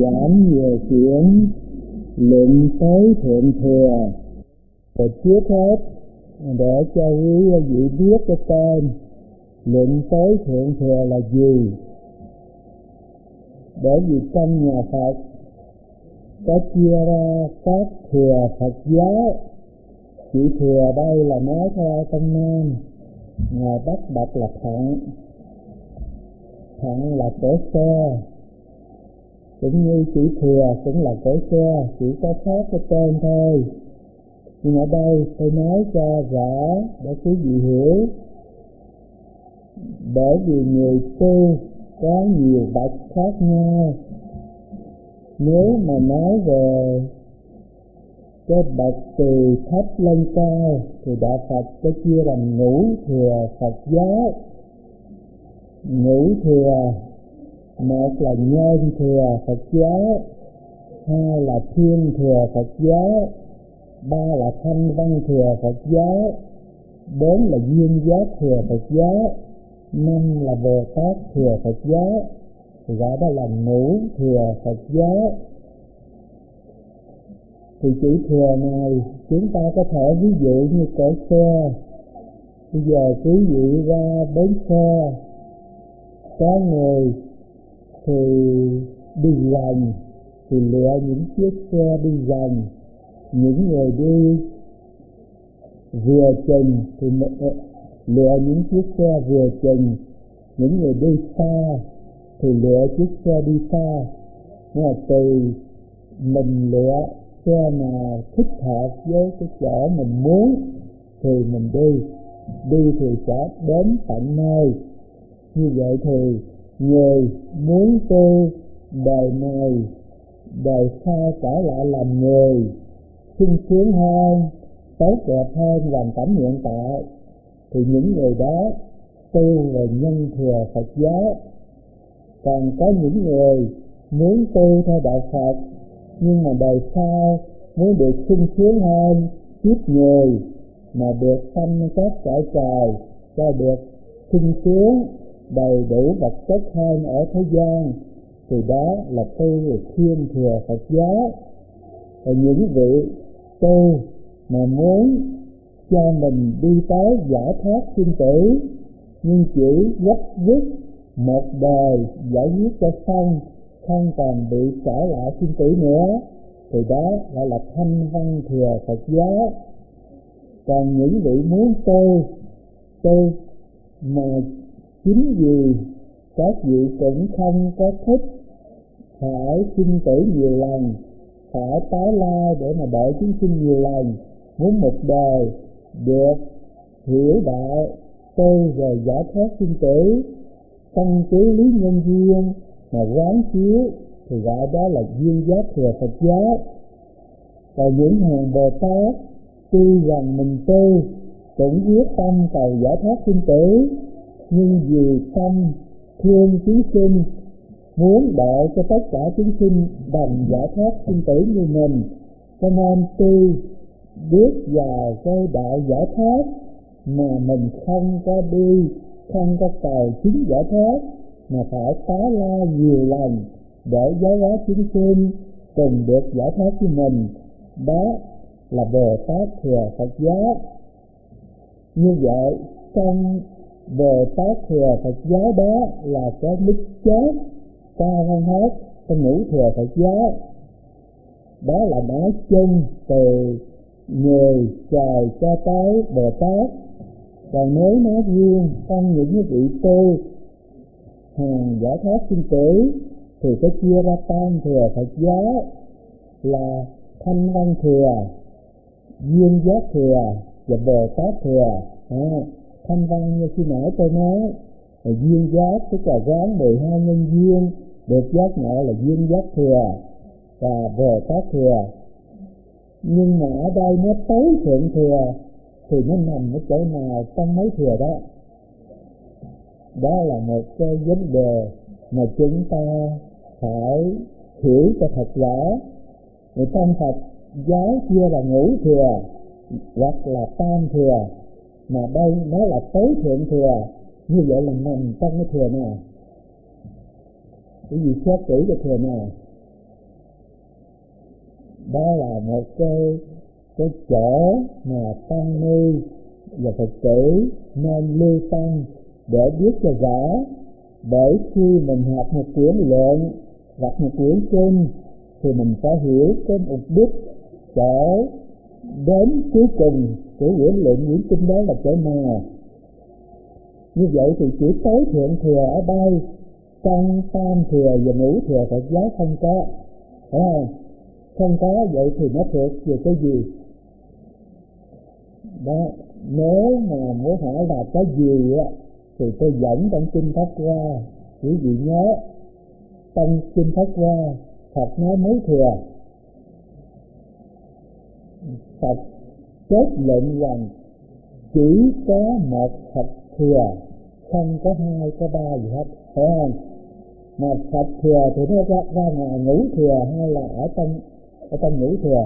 giảng nhiều chuyện luận tới thượng thừa. Và trước hết để cho quý vị biết cái tên luận tới thượng thừa là gì. Bởi vì trong nhà Phật có chia ra các thừa Phật giáo. Chữ thừa đây là nói theo trong Nam, Ngài bắt đọc là Thận. Thận là cổ xe, cũng như chữ thừa cũng là cổ xe, chỉ có khác cái tên thôi. Nhưng ở đây tôi nói cho rõ để quý vị hiểu. Bởi vì người tu có nhiều bậc khác nhau. Nếu mà nói về cái bậc từ thấp lên cao thì Đạo Phật có chia làm ngũ thừa Phật giáo. Ngũ thừa, một là nhân thừa Phật giáo, hai là thiên thừa Phật giáo, ba là thanh văn thừa Phật giáo, bốn là duyên giác thừa Phật giáo, năm là Bồ Tát thừa Phật giáo. Thì gọi đó là ngũ thừa Phật giáo. Thì chữ thừa này chúng ta có thể ví dụ như cỗ xe. Bây giờ quý vị ra bến xe, có người thì đi gần thì lựa những chiếc xe đi gần, những người đi vừa chừng thì lựa những chiếc xe vừa chừng, những người đi xa thì lựa chiếc xe đi xa. Nhưng mà tùy mình lựa xe nào thích hợp với cái chỗ mình muốn thì mình đi thì sẽ đến tận nơi. Như vậy thì người muốn tu đời này đời sau trở lại làm người sung sướng hơn, tốt đẹp hơn hoàn cảnh hiện tại, thì những người đó tu về nhân thừa Phật giáo. Còn có những người muốn tu theo Đạo Phật nhưng mà đời sau muốn được sung sướng hơn, kiếp người mà được sanh các cõi trời cho được sung sướng đầy đủ vật chất hơn ở thế gian, thì đó là tu về thiên thừa Phật giáo. Và những vị tu mà muốn cho mình đi tới giải thoát sinh tử nhưng chỉ gấp rút một đời giải quyết cho xong, không còn bị trở lại sinh tử nữa, thì đó gọi là thanh văn thừa Phật giáo. Còn những vị muốn tu mà chính vì các vị cũng không có thích phải sinh tử nhiều lần, phải tái lai để mà đợi chúng sinh nhiều lần, muốn một đời được hiểu đạo tu về giải thoát sinh tử, căn cứ lý nhân duyên mà quán chiếu, thì gọi đó là duyên giác thừa Phật giáo. Và những hàng Bồ Tát tuy rằng mình tu cũng quyết tâm cầu giải thoát sinh tử, nhưng vì tâm thương chúng sinh, muốn đợi cho tất cả chúng sinh đồng giải thoát sinh tử như mình, cho nên tuy bước vào cái đạo giải thoát mà mình không có đi, không có cầu chính giải thoát, mà phải tái lai nhiều lần để giáo hóa chúng sinh cùng được giải thoát với mình. Đó là Bồ Tát thừa Phật giáo. Như vậy trong Bồ Tát thừa Phật giáo đó là cái mức chót cao hơn hết trong ngũ thừa Phật giáo. Đó là nói chung từ người trời cho tới Bồ Tát. Còn nếu nói riêng trong những vị tu hàng giải thoát sinh tử thì có chia ra tam thừa Phật giáo là thanh văn thừa, duyên giác thừa và Bồ Tát thừa. Thanh văn như khi nãy tôi nói, duyên giác tức là quán 12 nhân duyên được giác ngộ là duyên giác thừa và Bồ Tát thừa. Nhưng mà ở đây nó tối thượng thừa thì nó nằm ở chỗ nào trong mấy thừa đó? Đó là một cái vấn đề mà chúng ta phải hiểu cho thật rõ. Người trong Phật giáo chia là ngũ thừa hoặc là tam thừa, mà đây nó là tối thượng thừa. Như vậy là nằm trong cái thừa nào? Cái gì xét kỹ cái thừa nào? Đó là một cái chỗ mà tăng ni và Phật tử nên lưu tâm để biết cho rõ. Bởi khi mình học một quyển luận hoặc một quyển kinh thì mình phải hiểu cái mục đích chỗ đến cuối cùng của quyển luận quyển kinh đó là chỗ nào. Như vậy thì chỉ tối thượng thừa ở đây, trong tam thừa và ngũ thừa Phật giáo không có, phải không? Không có, vậy thì nó thuộc về cái gì? Đó, nếu mà muốn hỏi là cái gì á thì tôi dẫn trong kinh Pháp Hoa. Quý vị nhớ, trong kinh Pháp Hoa Phật nói mấy thừa? Phật kết luận rằng chỉ có một Phật thừa, không có hai, có ba gì hết, phải không? Mà Phật thừa thì nó ra ngoài ngũ thừa hay là ở trong ngũ thừa?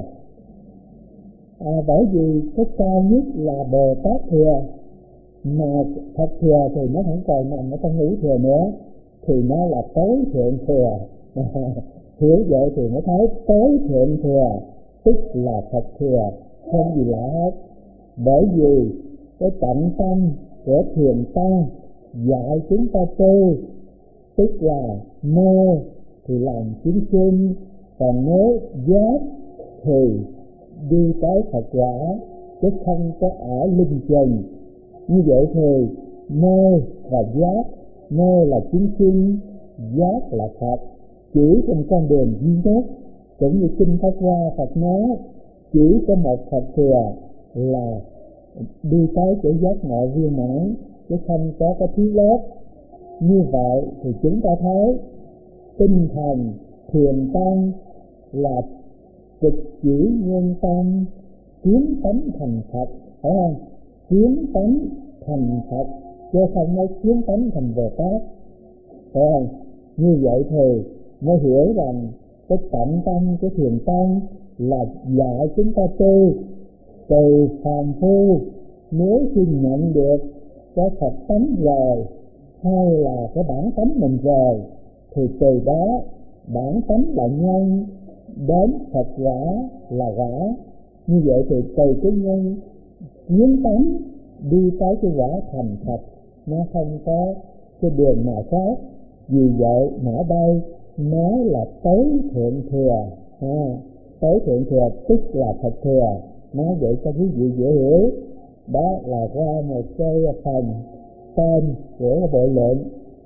Bởi vì cái cao nhất là Bồ Tát thừa, mà Phật thừa thì nó không còn nằm ở trong ngũ thừa nữa, thì nó là tối thượng thừa. Hiểu vậy thì mới thấy tối thượng thừa tức là Phật thừa, không gì lạ hết. Bởi vì cái tận tâm của thiền tăng dạy chúng ta tu, tức là mê thì làm chúng sinh, còn nếu giác thì đi tới Phật quả, chứ không có ở linh trần. Như vậy thì mê và giác, mê là chúng sinh, giác là Phật, chỉ trong con đường duy nhất. Cũng như kinh Pháp Hoa Phật nói chỉ có một Phật thừa là đi tới chỗ giác ngộ viên mãn, chứ không có cái thứ lớp. Như vậy thì chúng ta thấy tinh thần thiền tăng là trực chỉ nhân tâm, kiến tánh thành Phật, phải không? Kiến tánh thành Phật, chứ không nói kiến tánh thành Bồ Tát, phải không? Như vậy thì mới hiểu rằng cái tận tâm của thiền tăng là dạy chúng ta tu từ phàm phu. Nếu khi nhận được cái Phật tánh rồi, hay là cái bản tánh mình rồi, thì từ đó bản tánh là nhân, đến Phật quả là quả. Như vậy thì từ cái nhân kiến tánh đi tới cái quả thành Phật, nó không có cái đường nào khác. Vì vậy mà ở đây nói là tối thượng thừa, tối thượng thừa tức là Phật thừa. Nói vậy cho quý vị dễ hiểu. Đó là qua một cái phần tên của bộ luận.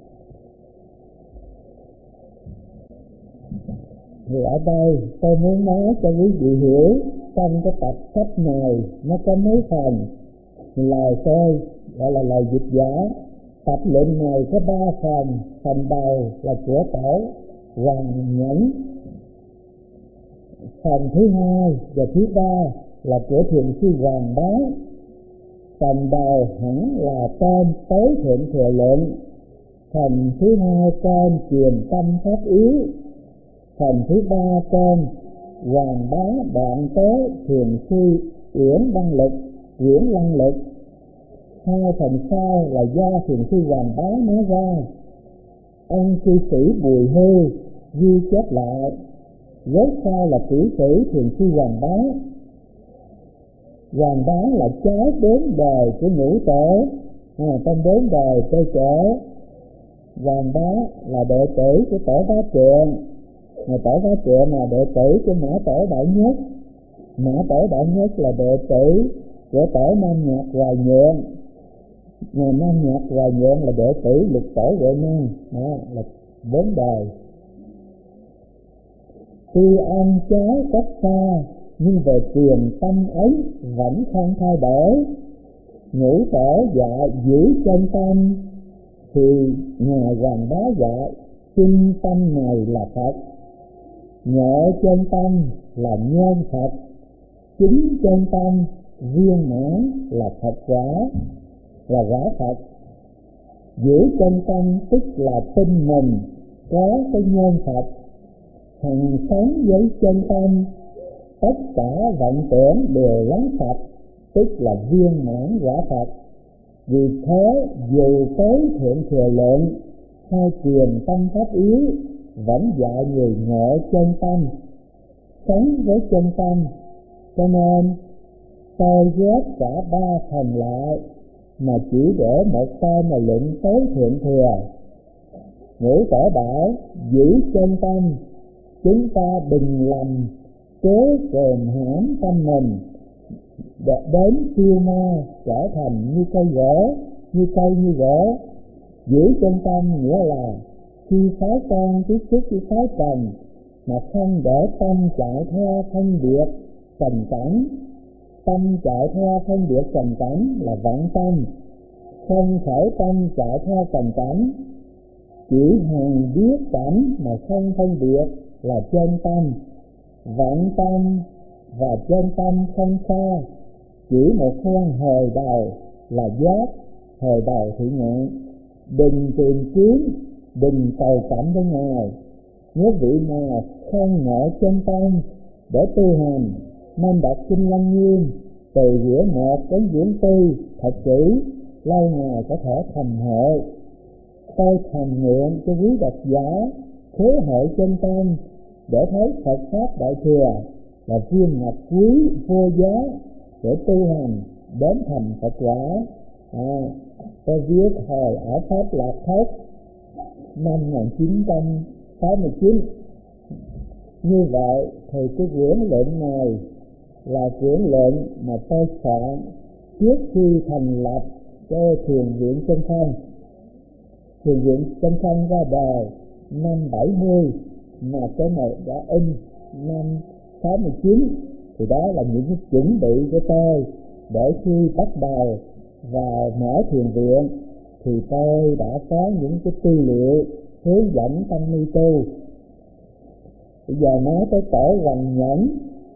Thì ở đây tôi muốn nói cho quý vị hiểu, trong cái tập sách này nó có mấy phần. Lời tôi gọi là lời dịch giả. Tập luận này có 3 phần. Phần đầu là của tổ Hoàng Nhẫn, phần thứ 2 và thứ 3 là của thiền sư Hoàng Bá. Phần đầu hẳn là tên tối thượng thừa luận, phần thứ 2 tên truyền tâm pháp yếu, phần thứ 3 tên Hoàng Bá Đoạn Tế thiền sư Uyển Lăng Lực. 2 phần sau là do thiền sư Hoàng Bá nói ra. Ông cư sĩ Bùi Hư ghi chép lại, rốt sau là cử sĩ thiền sư Hoàng Bá. Hoàng Bá là cháu 4 đời của ngũ tổ. Trong 4 đời tôi kể, Hoàng Bá là đệ tử của Tổ Bá Trượng, mà Tổ Bá Trượng là đệ tử của Mã Tổ Đại Nhất. Mã Tổ Đại Nhất là đệ tử của Tổ Nam Nhạc Hoài Nhượng, mà Nam Nhạc Hoài Nhượng là đệ tử Lục Tổ Huệ Năng. Đó là 4 đời. Tuy ông cháu cách xa, nhưng về truyền tâm ấy vẫn không thay đổi. Ngũ tổ dạy giữ chân tâm, thì Ngài Hoàng Bá dạy chân tâm này là Phật. Ngộ chân tâm là nhân Phật, chính chân tâm viên mãn là Phật quả, là quả Phật. Giữ chân tâm tức là tin mình có cái nhân Phật, hằng sống với chân tâm, tất cả vọng tưởng đều lắng Phật, tức là viên mãn quả Phật. Vì thế dù tối thượng thừa luận hay truyền tâm pháp yếu vẫn dạy người ngộ chân tâm. sống với chân tâm, cho nên tôi ghét cả ba phần lại, mà chỉ để một tên là luận tối thượng thừa. Ngũ Tổ bảo giữ chân tâm, chúng ta đừng lầm kế kềm hãm tâm mình, đến tiêu ma trở thành như cây gỗ, như cây như gỗ. Giữ chân tâm nghĩa là khi phái con tiếp xúc với phái trần, mà không để tâm chạy theo phân biệt trần cảnh. Tâm chạy theo phân biệt trần cảnh là vọng tâm, không khởi tâm chạy theo trần cảnh. Chỉ hằng biết cảnh mà không phân biệt là chân tâm. Vọng tâm và chân tâm không xa, chỉ một phương hồi đầu là giác, hồi đầu thị ngạn. Đừng tìm kiếm, đừng cầu cảm với Ngài. Nếu vị nào không ngộ chân tâm để tu hành, nên đọc kinh Lăng Nghiêm từ quyển 1 đến quyển 4 thật kỹ, lâu ngày có thể thành hội. Tôi thầm nguyện cho quý độc giả thế hội chân tâm để thấy Phật pháp Đại Thừa là viên ngọc quý vô giá để tu hành đến thành Phật quả. Tôi viết hồi ở Pháp Lạc Thất năm 1969. Như vậy thì cái quyển luận này là quyển luận mà tôi soạn trước khi thành lập cái Thiền viện Chân Không. Thiền viện Chân Không ra đời năm 70, mà cái này đã in năm 69, thì đó là những cái chuẩn bị của tôi để khi bắt đầu và mở thiền viện thì tôi đã có những cái tư liệu hướng dẫn tăng ni tu. Bây giờ nói tới Tổ Hoằng Nhẫn.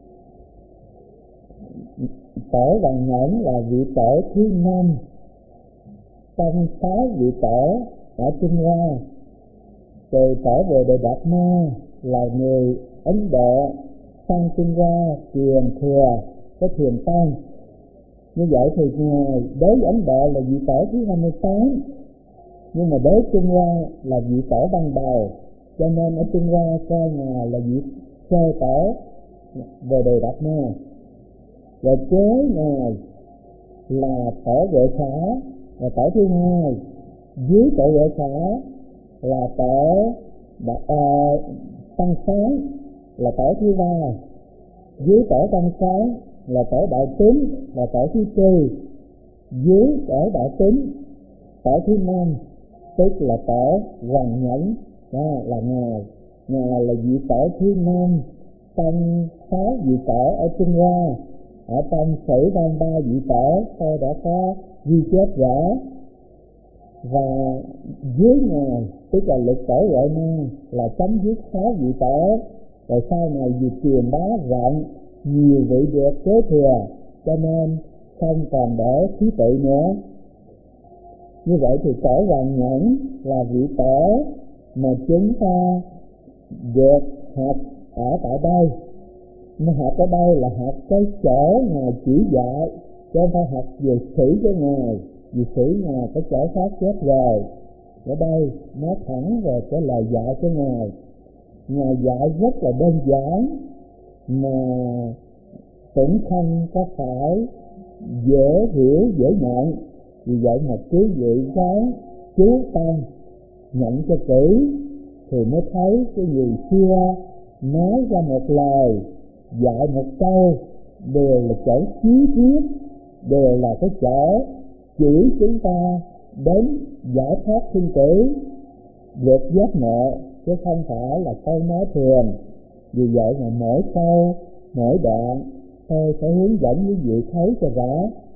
Tổ Hoằng Nhẫn là vị tổ thứ 5 trong 6 vị tổ ở Trung Hoa. Từ tổ Bồ Đề Đạt Ma là người Ấn Độ sang Trung Hoa truyền thừa cái thiền tông. Như vậy thì Ngài đối với Ấn Độ là vị tổ thứ 28, nhưng mà đối Trung Hoa là vị tổ ban đầu, cho nên ở Trung Hoa coi Ngài là vị sơ tổ Bồ Đề Đạt Ma. Rồi kế Ngài là tổ Huệ Khả là tổ thứ 2, dưới tổ Huệ Khả là tổ Tăng Sáng là tổ thứ 3, dưới tổ Tăng Sáng là tổ Đại Tín là tổ thứ 4, dưới tổ Đại Tín tổ thứ 5, tức là tổ Hoằng Nhẫn. Đó là Ngài là vị tổ thứ 5 trong 6 vị tổ ở Trung Hoa. Ở trong Sử Văn 3 vị tổ tôi đã có ghi chép rõ. Và dưới Ngài tức là lục tổ Huệ Ma là chấm dứt 6 vị tổ. Rồi sau này vì truyền bá rộng, nhiều vị được kế thừa, cho nên không còn để thứ tự nữa. Như vậy thì tổ Hoằng Nhẫn là vị tổ mà chúng ta được học ở tại đây. Mà học ở đây là học cái chỗ Ngài chỉ dạy, chứ không phải học về sử của Ngài. Vì sử Ngài có chỗ khác chết rồi. Ở đây nói thẳng về cái lời dạy của Ngài. Ngài dạy rất là đơn giản, mà cũng không có phải dễ hiểu, dễ nhận. Vì vậy mà quý vị ráng chú tâm nhận cho kỹ thì mới thấy cái gì xưa nói ra một lời, dạy một câu đều là chỗ chí thiết, đều là cái chỗ chỉ chúng ta đến giải thoát sinh tử, được giác ngộ, chứ không phải là câu nói thường. Vì vậy mà mỗi câu, mỗi đoạn tôi phải hướng dẫn quý vị thấy cho rõ